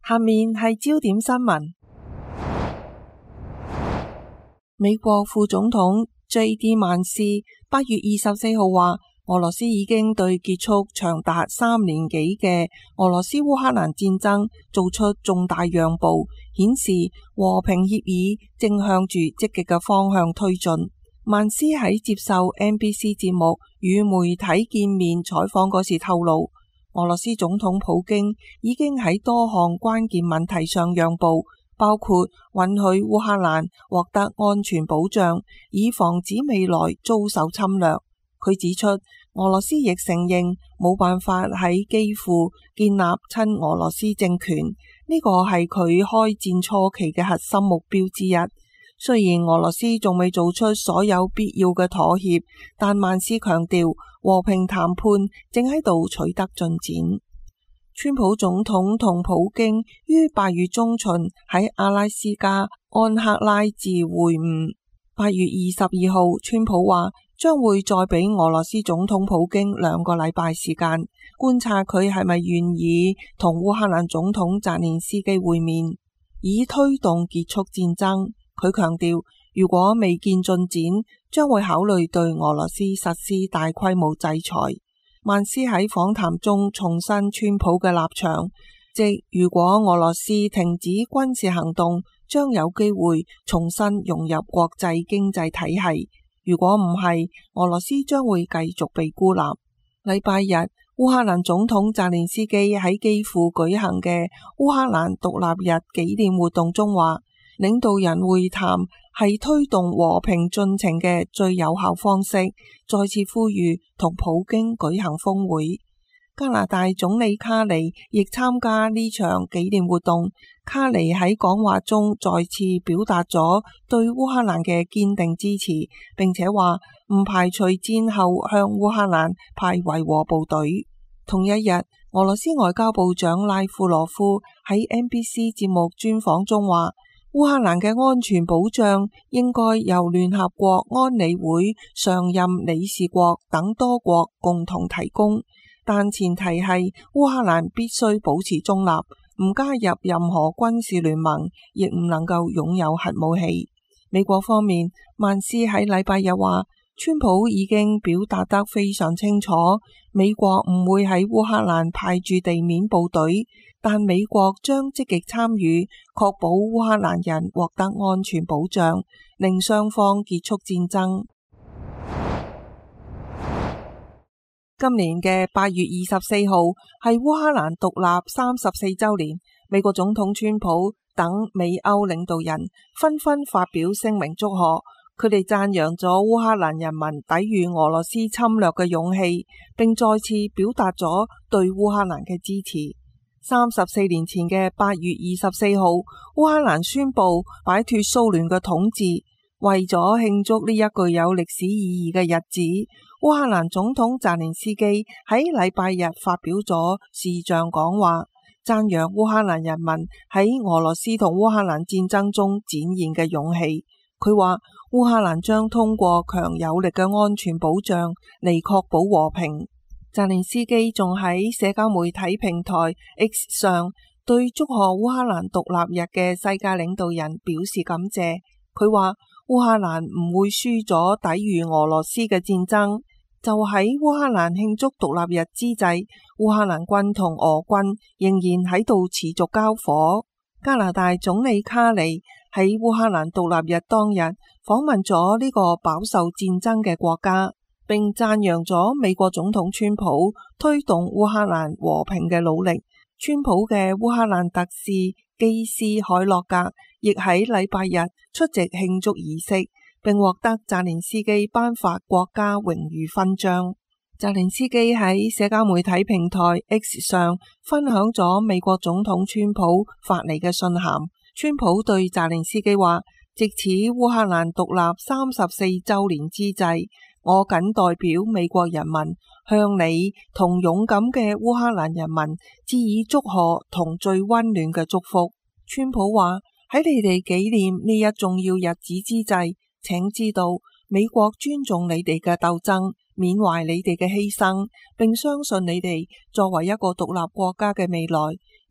下面係焦點新聞。美國副總統 J.D. 曼斯8月24號話，俄羅斯已經對結束長達3年幾嘅俄羅斯烏克蘭戰爭做出重大讓步，顯示和平協議正向住積極嘅方向推進。曼斯喺接受 NBC 節目與媒體見面採訪嗰時透露，俄羅斯總統普京已經喺多項關鍵問題上讓步，包括允許烏克蘭獲得安全保障，以防止未來遭受侵略。佢指出，俄羅斯亦承認冇辦法喺基輔建立親俄羅斯政權，呢個係佢開戰初期嘅核心目標之一。雖然俄羅斯仲未做出所有必要嘅妥協，但曼斯強調和平談判正喺度取得進展。川普總統同普京於8月中旬喺阿拉斯加安克拉治會晤。8月22號，川普話將會再俾俄羅斯總統普京2個禮拜時間，觀察佢係咪願意同烏克蘭總統澤連斯基會面，以推動結束戰爭。佢強調，如果未見進展，將會考慮對俄羅斯實施大規模制裁。曼斯喺訪談中重申川普嘅立場，即如果俄羅斯停止軍事行動，將有機會重新融入國際經濟體系；如果唔係，俄羅斯將會繼續被孤立。禮拜日，烏克蘭總統澤連斯基喺基輔舉行嘅烏克蘭獨立日紀念活動中話，領導人會談係推動和平進程嘅最有效方式，再次呼籲同普京舉行峰會。加拿大總理卡尼亦參加呢場紀念活動。卡尼喺講話中再次表達咗對烏克蘭嘅堅定支持，並且話唔排除戰後向烏克蘭派維和部隊。同一日，俄羅斯外交部長拉夫羅夫喺 NBC 節目專訪中話，烏克蘭嘅安全保障應該由聯合國安理會常任理事國等多國共同提供，但前提係烏克蘭必須保持中立，唔加入任何軍事聯盟，亦唔能夠擁有核武器。美國方面，曼斯喺禮拜日話，川普已經表達得非常清楚，美國唔會喺烏克蘭派駐地面部隊，但美國將積極參與，確保烏克蘭人獲得安全保障，令雙方結束戰爭。今年嘅8月24號係烏克蘭獨立34週年，美國總統川普等美歐領導人紛紛發表聲明祝賀。佢哋讚揚咗烏克蘭人民抵禦俄羅斯侵略嘅勇氣，並再次表達咗對烏克蘭嘅支持。34年前嘅8月24號，烏克蘭宣布擺脫蘇聯嘅統治。為咗慶祝呢一具有歷史意義嘅日子，烏克蘭總統澤連斯基喺禮拜日發表咗視像講話，讚揚烏克蘭人民喺俄羅斯同烏克蘭戰爭中展現嘅勇氣。佢話烏克蘭將通過強有力嘅安全保障嚟確保和平。澤連斯基仲喺社交媒體平台 X 上對祝賀烏克蘭獨立日嘅世界領導人表示感謝。佢話烏克蘭唔會輸咗抵禦俄羅斯嘅戰爭。就喺烏克蘭慶祝獨立日之際，烏克蘭軍同俄軍仍然喺度持續交火。加拿大總理卡尼喺烏克蘭獨立日當日訪問咗呢個飽受戰爭嘅國家，並讚揚咗美國總統川普推動烏克蘭和平嘅努力。川普嘅烏克蘭特使基斯海洛格亦喺禮拜日出席慶祝儀式，並獲得澤連斯基頒發國家榮譽勳章。澤連斯基喺社交媒體平台 X 上分享咗美國總統川普發嚟嘅信函。川普對澤連斯基話，藉此烏克蘭獨立34週年之際，我謹代表美國人民向你同勇敢嘅烏克蘭人民致以祝賀同最溫暖嘅祝福。川普話，喺你哋紀念呢一重要日子之際，請知道美國尊重你哋嘅鬥爭，緬懷你哋嘅犧牲，並相信你哋作為一個獨立國家嘅未來，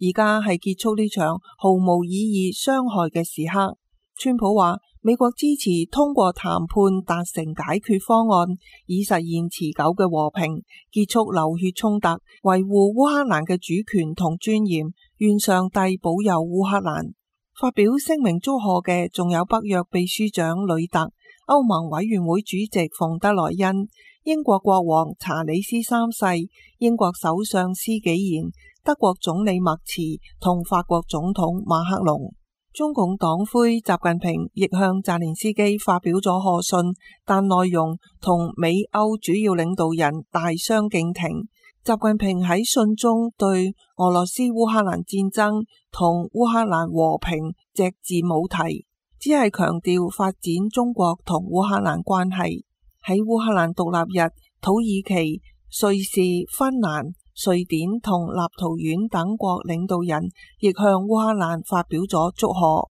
而家係結束呢場毫無意義傷害嘅時刻。川普話，美國支持通過談判達成解決方案，以實現持久嘅和平，結束流血衝突，維護烏克蘭嘅主權同尊嚴。願上帝保佑烏克蘭。發表聲明祝賀嘅仲有北約秘書長呂特、歐盟委員會主席馮德萊恩、英國國王查理斯三世、英國首相施紀賢、德國總理默茨同法國總統馬克龍。中共黨魁習近平亦向澤連斯基發表咗賀信，但內容同美歐主要領導人大相徑庭。習近平喺信中對俄羅斯烏克蘭戰爭同烏克蘭和平隻字冇提，只係強調發展中國同烏克蘭關係。喺烏克蘭獨立日，土耳其、瑞士、芬蘭、瑞典同立陶宛等國領導人亦向烏克蘭發表咗祝賀。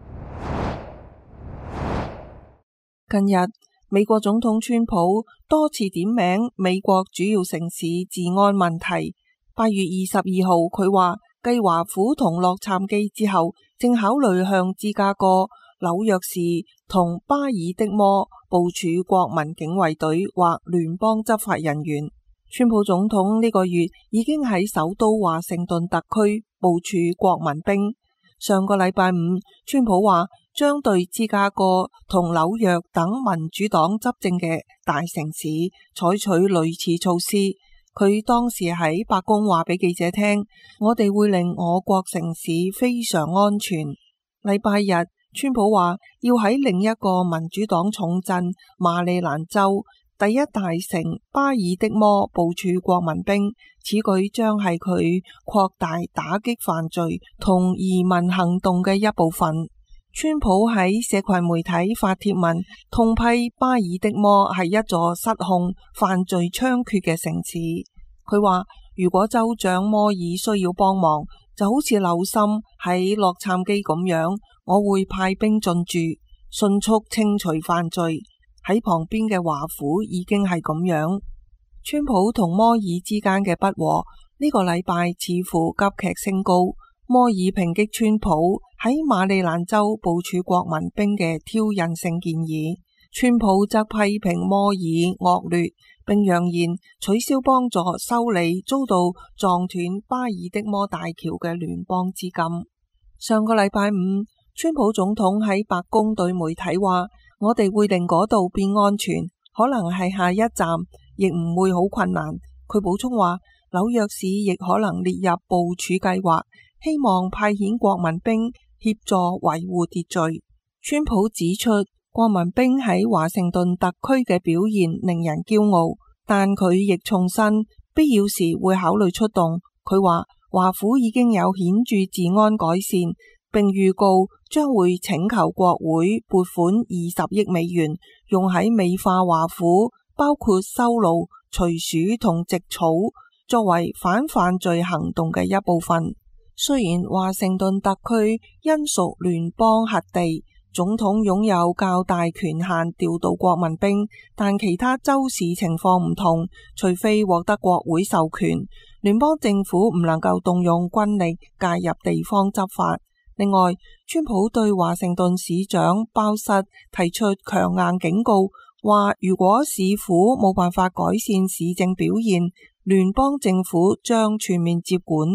近日，美國總統川普多次點名美國主要城市治安問題。8月22號，佢話繼華府同洛杉磯之後，正考慮向芝加哥、紐約市同巴爾的摩部署國民警衛隊或聯邦執法人員。川普總統呢個月已經喺首都華盛頓特區部署國民兵。上個禮拜五，川普話將對芝加哥同紐約等民主黨執政嘅大城市採取類似措施。佢當時喺白宮話俾記者聽，我哋會令我國城市非常安全。禮拜日，川普話要喺另一個民主黨重鎮馬里蘭州第一大城巴爾的摩部署國民兵，此舉將係佢擴大打擊犯罪同移民行動嘅一部分。川普喺社群媒體發帖文，痛批巴爾的摩係一座失控、犯罪猖獗嘅城市。佢話，如果州長摩爾需要幫忙，就好似紐森喺洛杉磯咁樣，我會派兵進駐，迅速清除犯罪。喺旁邊嘅華府已經係咁樣。川普同摩爾之間嘅不和呢個禮拜似乎急劇升高。摩爾抨擊川普喺馬里蘭州部署國民兵嘅挑釁性建議，川普則批評摩爾惡劣，並揚言取消幫助修理遭到撞斷巴爾的摩大橋嘅聯邦資金。上個禮拜五，川普總統喺白宮對媒體話，我哋會令嗰度變安全，可能係下一站，亦唔會好困難。佢補充話，紐約市亦可能列入部署計劃，希望派遣國民兵協助維護秩序。川普指出，國民兵喺華盛頓特區嘅表現令人驕傲，但佢亦重申必要時會考慮出動。佢話，華府已經有顯著治安改善，並預告將會請求國會撥款20億美元，用喺美化華府，包括修路、除鼠同植草，作為反犯罪行動嘅一部分。雖然華盛頓特區因屬聯邦轄地，總統擁有較大權限調度國民兵，但其他州市情況唔同，除非獲得國會授權，聯邦政府唔能夠動用軍力介入地方執法。另外，川普對華盛頓市長鮑瑟提出強硬警告，話如果市府冇辦法改善市政表現，聯邦政府將全面接管。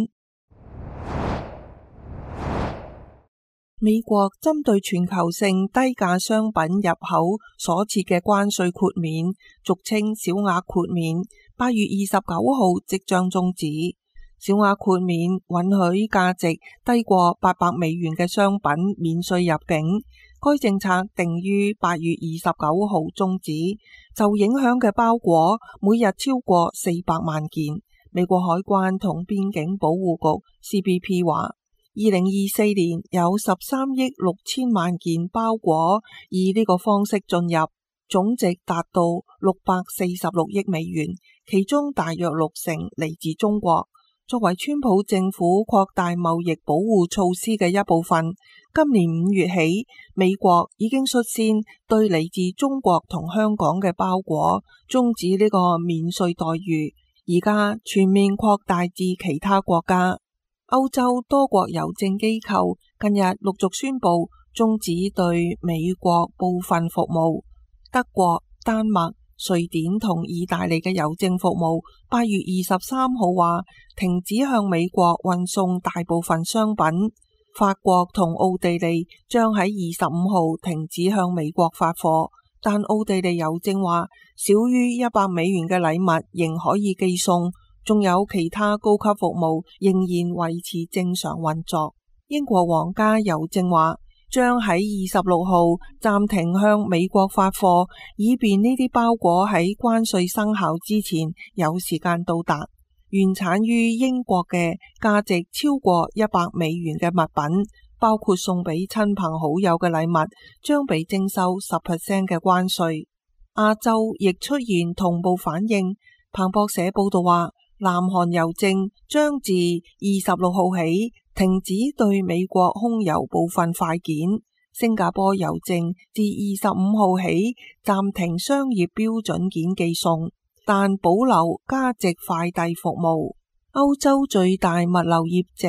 美國針對全球性低價商品入口所設嘅關稅豁免，俗稱小額豁免，8月29號即將終止。小額豁免允許價值低過800美元嘅商品免稅入境，該政策定於8月29號終止。受影響嘅包裹每日超過400萬件。美國海關同邊境保護局 CBP 話，2024年有13億6千萬件包裹以呢個方式進入，總值達到646億美元，其中大約60%嚟自中國。作為川普政府擴大貿易保護措施嘅一部分，今年5月起，美國已經率先對嚟自中國同香港嘅包裹終止呢個免稅待遇，而家全面擴大至其他國家。 歐洲多國郵政機構近日陸續宣布終止對美國部分服務。德國、丹麥、瑞典同意大利嘅郵政服務8月23號話停止向美國運送大部分商品。法國同奧地利將喺25號停止向美國發貨，但奧地利郵政話少於100美元嘅禮物仍可以寄送，仲有其他高級服務仍然維持正常運作。英國皇家郵政話將喺26號暫停向美國發貨，以便呢啲包裹喺關稅生效之前有時間到達。原產於英國嘅價值超過100美元嘅物品，包括送俾親朋好友嘅禮物，將被徵收10% 嘅關稅。亞洲亦出現同步反應。彭博社報道話，南韓郵政將自26號起停止對美國空郵部分快件，新加坡郵政自25號起暫停商業標準件寄送，但保留加值快遞服務。歐洲最大物流業者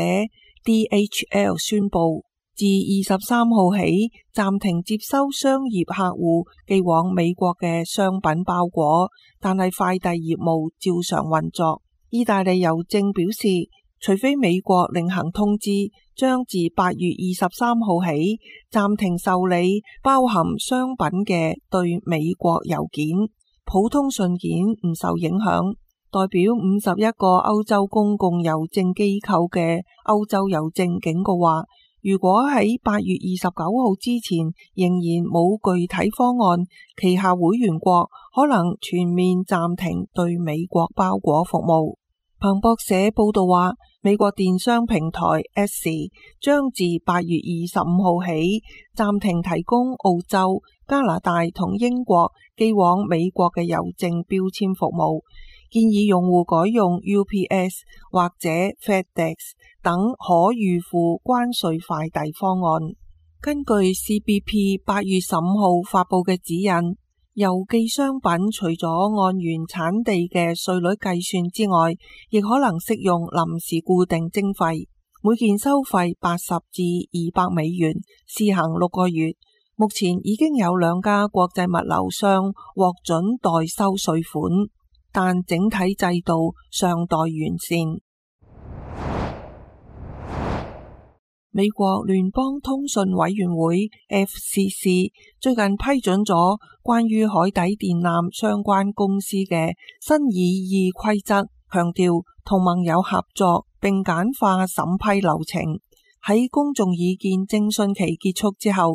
DHL 宣布，自23號起暫停接收商業客戶寄往美國嘅商品包裹，但係快遞業務照常運作。意大利郵政表示，除非美國另行通知，將自8月23號起暫停受理包含商品嘅對美國郵件，普通信件唔受影響。代表51個歐洲公共郵政機構嘅歐洲郵政警告話，如果喺8月29號之前仍然冇具體方案，旗下會員國可能全面暫停對美國包裹服務。彭博社報道話，美國電商平台 X 將自8月25號起暫停提供澳洲、加拿大同英國寄往美國嘅郵政標籤服務，建議用戶改用 UPS 或者 FedEx 等可預付關稅快遞方案。根據 CBP 8月15號發佈嘅指引，郵寄商品除咗按原產地嘅稅率計算之外，亦可能適用臨時固定徵費，每件收費80至200美元，試行6個月。目前已經有2家國際物流商獲准代收稅款，但整體制度尚待完善。美國聯邦通訊委員會 FCC 最近批准咗關於海底電纜相關公司嘅新擬議規則，強調同盟友合作並簡化審批流程。喺公眾意見徵詢期結束之後，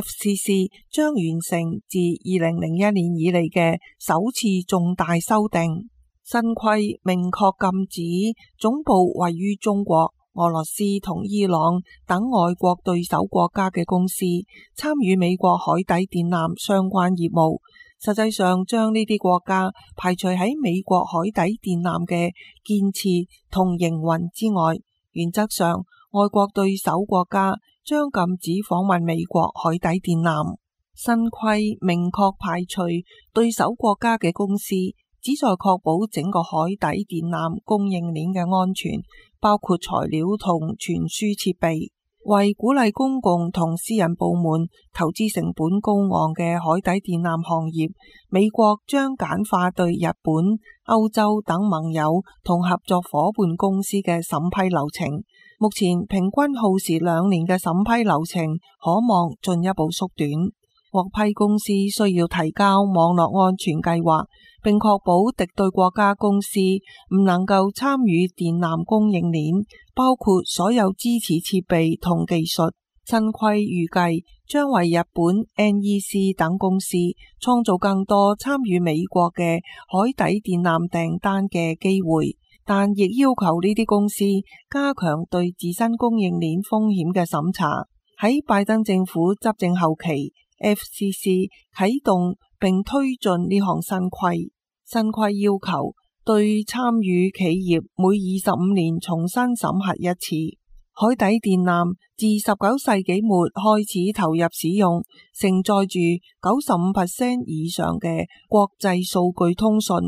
FCC 將完成自2001年以嚟嘅首次重大修訂。新規明確禁止總部位於中國、俄羅斯同伊朗等外國對手國家嘅公司參與美國海底電纜相關業務，實際上將呢啲國家排除喺美國海底電纜嘅建設同營運之外。原則上，外國對手國家將禁止訪問美國海底電纜。新規明確排除對手國家嘅公司，旨在確保整個海底電纜供應鏈嘅安全，包括材料同傳輸設備。為鼓勵公共同私人部門投資成本高昂嘅海底電纜行業，美國將簡化對日本、歐洲等盟友同合作夥伴公司嘅審批流程。目前平均耗時2年嘅審批流程，可望進一步縮短。獲批公司需要提交網絡安全計劃，並確保敵對國家公司唔能夠參與電纜供應鏈，包括所有支持設備同技術。新規預計將為日本 NEC 等公司創造更多參與美國嘅海底電纜訂單嘅機會，但亦要求呢啲公司加強對自身供應鏈風險嘅審查。喺拜登政府執政後期，FCC 啟動並推進呢項新規。新規要求對參與企業每25年重新審核一次。海底電纜自19世紀末開始投入使用，承載住 95% 以上嘅國際數據通訊。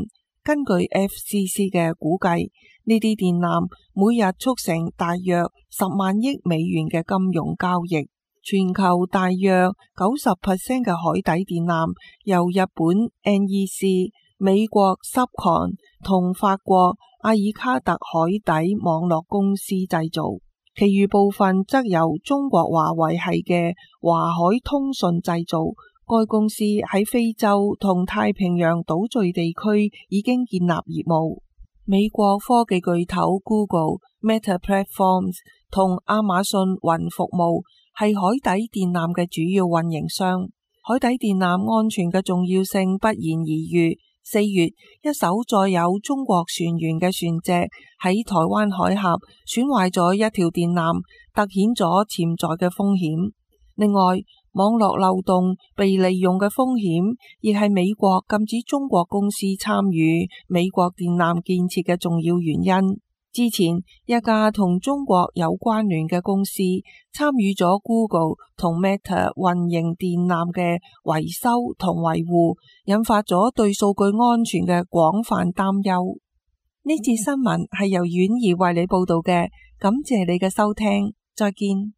根據 FCC 嘅估計，呢啲電纜每日促成大約10萬億美元嘅金融交易。全球大約90% 嘅海底電纜由日本 NEC、美國 Subcon 同法國阿爾卡特海底網絡公司製造，其餘部分則由中國華為系嘅華海通訊製造。該公司喺非洲同太平洋島嶼地區已經建立業務。美國科技巨頭 Google、Meta Platforms 同亞馬遜雲服務係海底電纜嘅主要運營商。海底電纜安全嘅重要性不言而喻。4月，一艘載有中國船員嘅船隻喺台灣海峽損壞咗一條電纜，凸顯咗潛在嘅風險。另外，網絡漏洞被利用嘅風險亦係美國禁止中國公司參與美國電纜建設嘅重要原因。之前，一家同中國有關聯嘅公司參與咗 Google 同 Meta 運營電纜嘅維修同維護，引發咗對數據安全嘅廣泛擔憂。呢節新聞係由婉兒為你報道嘅，感謝你嘅收聽，再見。